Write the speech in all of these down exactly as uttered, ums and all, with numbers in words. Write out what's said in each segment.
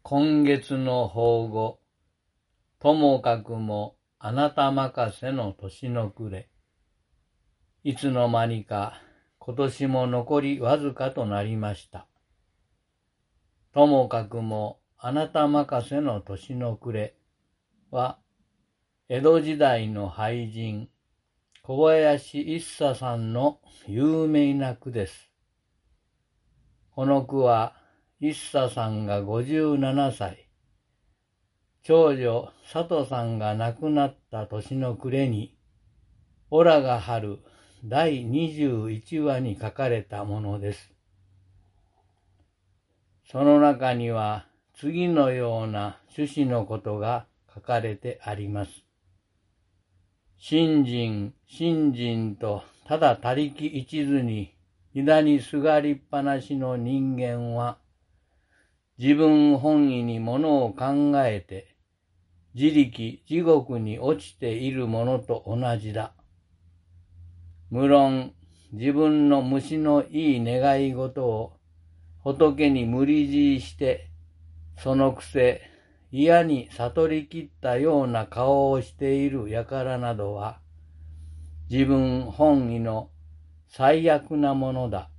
今月の法語、ともかくもあなた任せの年の暮れ。いつの間にか今年も残りわずかとなりました。ともかくもあなた任せの年の暮れは、江戸時代の俳人、小林一茶さんの有名な句です。この句は、一茶さんがごじゅうななさい、長女佐藤さんが亡くなった年の暮れに、オラが春だいにじゅういちわに書かれたものです。その中には次のような趣旨のことが書かれてあります。信心、信心とただ他力一途に枝にすがりっぱなしの人間は、自分本位にものを考えて、自力地獄に落ちているものと同じだ。無論、自分の虫のいい願い事を仏に無理強いして、そのくせ嫌に悟りきったような顔をしている輩などは、自分本位の最悪なものだ。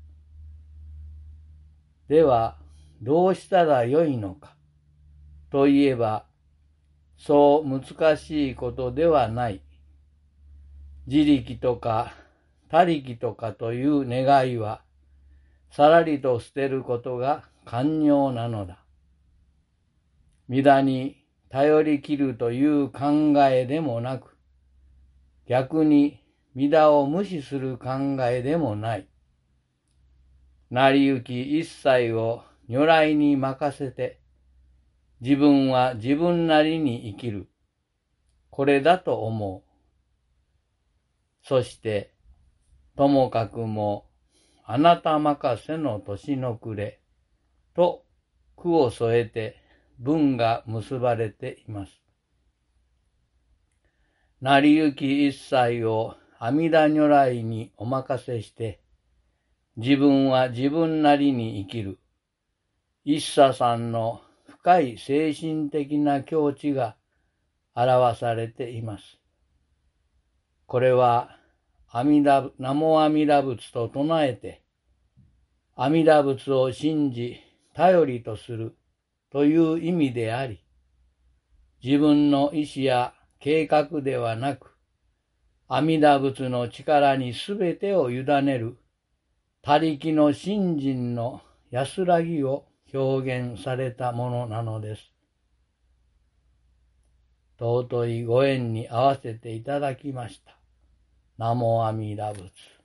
では、どうしたらよいのかといえば、そう難しいことではない。自力とか他力とかという願いは、さらりと捨てることが肝要なのだ。皆に頼り切るという考えでもなく、逆に皆を無視する考えでもない。成り行き一切を如来に任せて、自分は自分なりに生きる。これだと思う。そして、ともかくもあなた任せの年の暮れと句を添えて文が結ばれています。成り行き一切を阿弥陀如来にお任せして、自分は自分なりに生きる。一茶さんの深い精神的な境地が表されています。これは阿弥陀、南無阿弥陀仏と唱えて、阿弥陀仏を信じ、頼りとするという意味であり、自分の意志や計画ではなく、阿弥陀仏の力にすべてを委ねる、他力の信心の安らぎを表現されたものなのです。尊いご縁に合わせていただきました。南無阿弥陀仏。